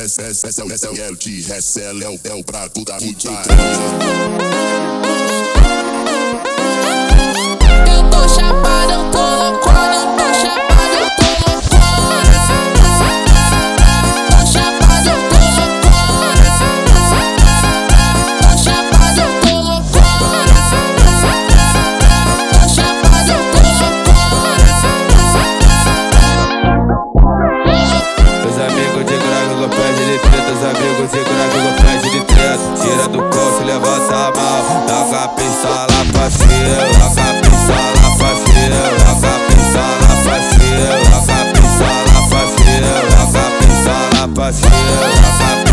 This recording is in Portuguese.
Essa é o de Hessel, é o prato da putaria. Eu tô chapado, eu tô loucona, eu tô chapado, eu tô loucona. Tô chapado, eu tô loucona. Tô chapado, eu tô loucona. Tô chapado, eu tô loucona. Os amigos de graga com pede de treta, os amigos de graga com pede de treta. Tira do coxo, levanta a mão, joga a pistola pra cima, joga a pistola pra cima, joga a pistola pra cima, joga a pistola pra cima, joga a pistola pra cima, joga a